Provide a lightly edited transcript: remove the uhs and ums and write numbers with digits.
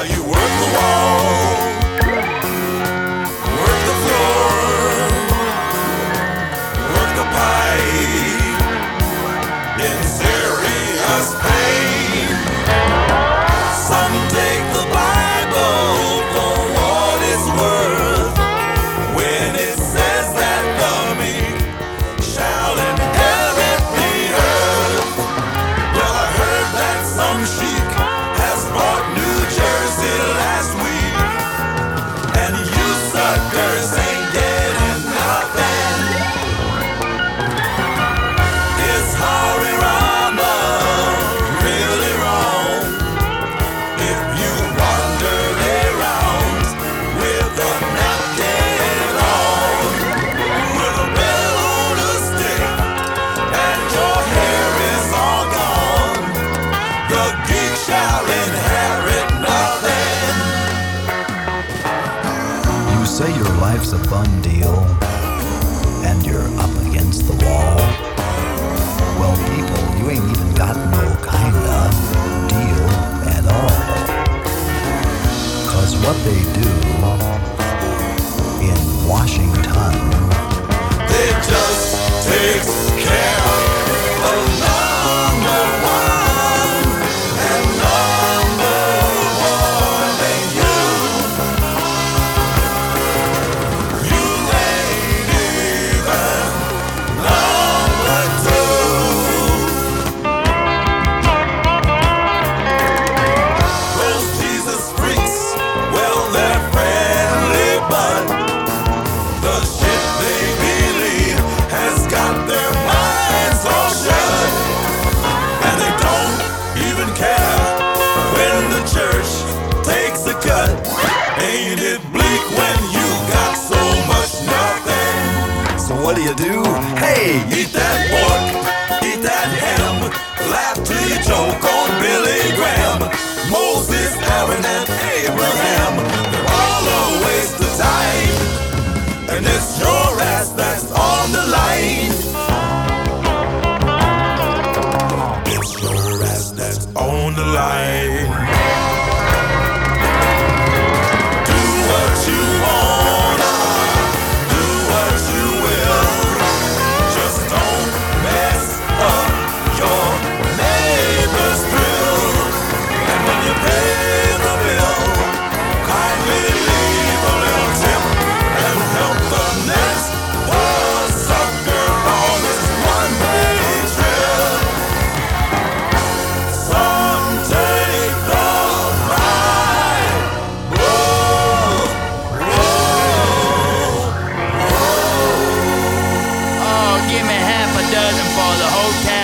while you work the wall, work the floor, work the pipe in serious pain. Some take the Bible for what it's worth when it says that the meek shall inherit the earth. Well, I heard that some sheik has bought New Jersey last week, and you suckers ain't getting nothing. Is Hari Rama really wrong if you wander around with a napkin on, with a bell on a stick, and your hair is all gone? The geek shall inherit nothing. You say your life's a bum deal, and you're up against the wall. Well, people, you ain't even got no kinda deal at all. 'Cause what they do in Washington, They just takes care of number one, and number one ain't you. You ain't even number two. Those Jesus freaks, well, they're friendly, but the shit they believe has got their minds all shut, and they don't even care when the church takes a cut. Ain't it bleak when you got so much nothing? so what do? Hey, eat that pork, eat that ham, laugh till you choke on Billy Graham, Moses, Aaron, and Abraham. They're all a waste of time, and it's your ass that's on the line. It's your ass that's on the line. Do what you wanna, do what you will. Just don't mess up your neighbor's thrill. And when you pay the bill, kindly leave a little tip and help the next poor sucker on this one-way trip. Some take the Bible. Oh, give me half a dozen for the hotel.